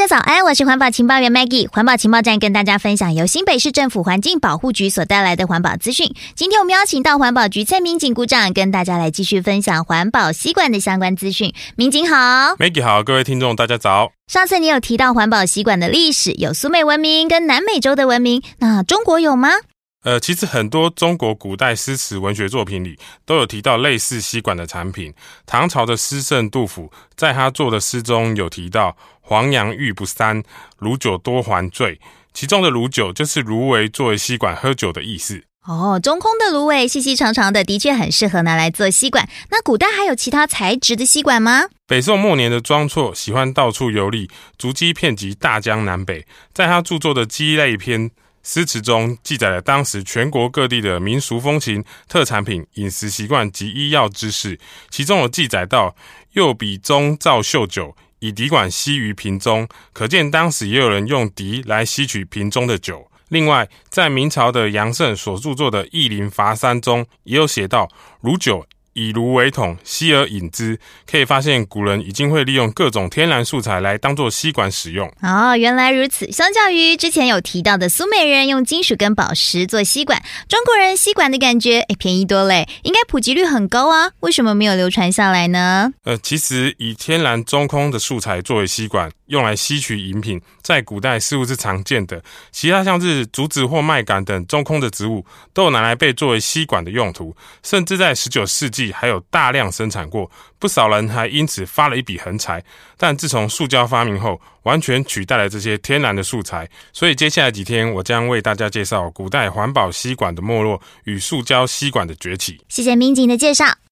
早安，我是环保情报员 Maggie。环保情报站跟大家分享由新北市政府环境保护局所带来的环保资讯。今天我们邀请到环保局蔡民警股长跟大家来继续分享环保吸管的相关资讯。民警好。 Maggie 好，各位听众大家早。 上次你有提到环保吸管的历史，有苏美文明跟南美洲的文明，那中国有吗？ 其实很多中国古代诗词文学作品里都有提到类似吸管的产品。唐朝的诗圣杜甫在他做的诗中有提到黄杨玉不散，卤酒多还醉，其中的卤酒就是芦苇作为吸管喝酒的意思。 中空的芦苇细细长长的，的确很适合拿来做吸管。那古代还有其他材质的吸管吗？ 北宋末年的庄错喜欢到处游历，足迹遍及大江南北，在他著作的鸡类篇诗词中记载了当时全国各地的民俗风情、特产品、饮食习惯及医药知识，其中有记载到右笔中造绣酒，以笛管吸于瓶中，可见当时也有人用笛来吸取瓶中的酒。另外，在明朝的杨慎所著作的《义林伐山》中也有写到卤酒以芦为桶，吸而饮之，可以发现古人已经会利用各种天然素材来当作吸管使用。 原来如此。相较于之前有提到的苏美人用金属跟宝石做吸管，中国人吸管的感觉便宜多嘞，应该普及率很高啊，为什么没有流传下来呢？ 其实以天然中空的素材作为吸管用来吸取饮品，在古代似乎是常见的。其他像是竹子或麦秆等中空的植物都有拿来被作为吸管的用途，甚至在19世纪还有大量生产过，不少人还因此发了一笔横财。但自从塑胶发明后，完全取代了这些天然的素材，所以接下来几天我将为大家介绍古代环保吸管的没落与塑胶吸管的崛起。 谢谢民警的介绍。